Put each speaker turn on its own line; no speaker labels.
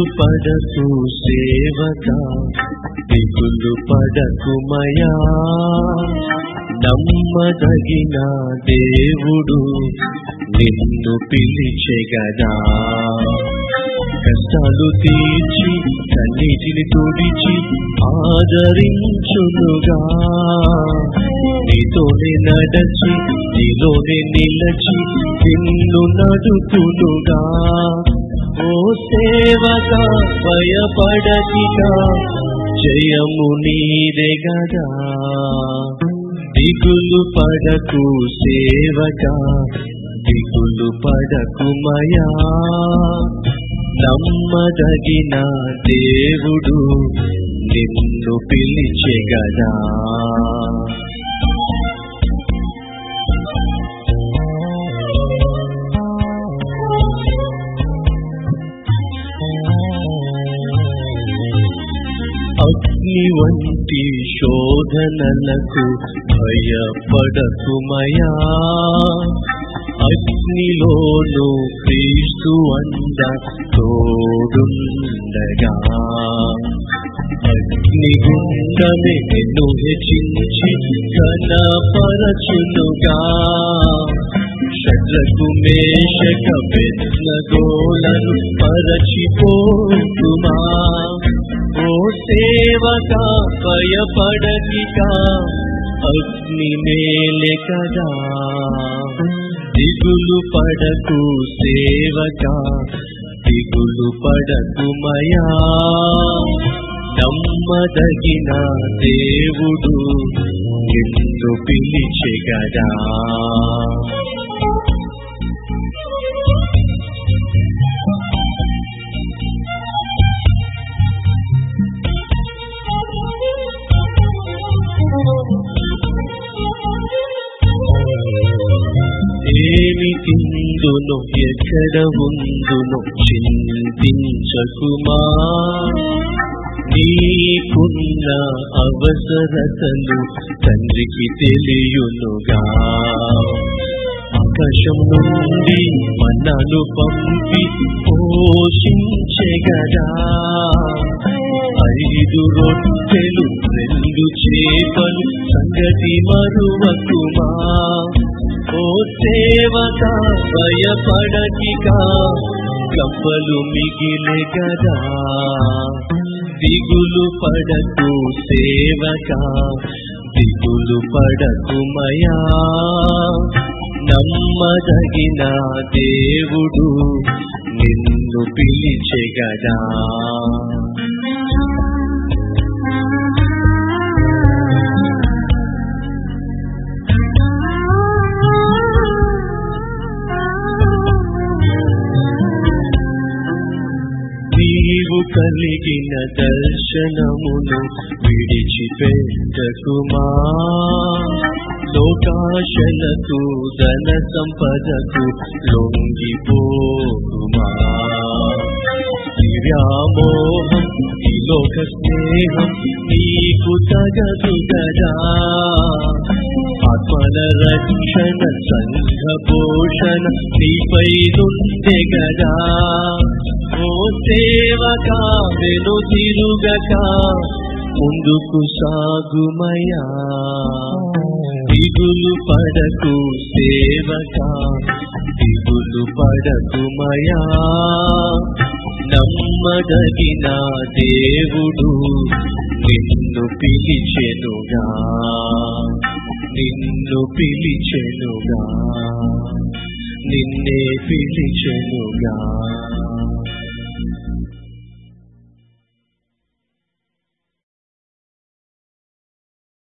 పడకు సేవక, దిగులు పడకుమయా, నమ్మదగిన దేవుడు నిన్ను పిలిచెగదా. కష్టాలు తీర్చి కన్నీటిని తుడిచి ఆదరించునుగా, నీతోనే నడచి నీలోనే నిలచి నిన్ను నడుపునుగా. ఓ సేవక భయపడకిక, జయము నీదే గదా. దిగులు పడకు సేవక, దిగులు పడకుమయా, నమ్మదగిన దేవుడు నిన్ను పిలిచెగదా. అగ్ని వంటి శోధనలకు భయపడకుమయా, అగ్నిలోను క్రీస్తు అండ తోడుండగా. అగ్నిగుండమే నిన్ను హెచ్చించి ఘనపరచునుగా, షడ్రకు మేషక బెద్నగోలను పరచిపోతుమా. ఓ సేవక భయపడకిక, అగ్ని మేలే కదా. దిగులు పడకు సేవక, దిగులు పడకుమయా, నమ్మదగిన దేవుడు నిన్ను పిలిచెగదా. ఏమి తిందును ఎక్కడ ఉందును చింతించకుమా, నీకున్న అవసరతలు తండ్రికి తెలియునుగా. ఆకాశం నుండి మన్నాను పంపి పోషించెగదా. 5 రొట్టెలు 2 చేపలు సంగతి మరువకుమా. ఓ సేవక భయపడకిక, కప్పలు మిగిలే గదా. దిగులు పడకు సేవక, దిగులు పడకుమయా, నమ్మదగిన దేవుడు నిన్ను పిలిచెగదా. నీవు కలిగిన దర్శనమును విడిచిపెట్టకుమా, లోకాశలకు ధన సంపదకు లొంగిపోకుమా. వ్యామోహం ఈ లోక స్నేహం నీకు తగదు గదా. ఆత్మల రక్షణ సంఘ పోషణ నీపై నుండే గదా. ఓ సేవక వెను తిరుగక, ముందుకు సాగుమయా. దిగులు పడకు సేవక, దిగులు పడకుమయా, నమ్మదగిన దేవుడు నిన్ను పిలిచెనుగా, నిన్ను పిలిచెనుగా, నిన్నే పిలిచెనుగా.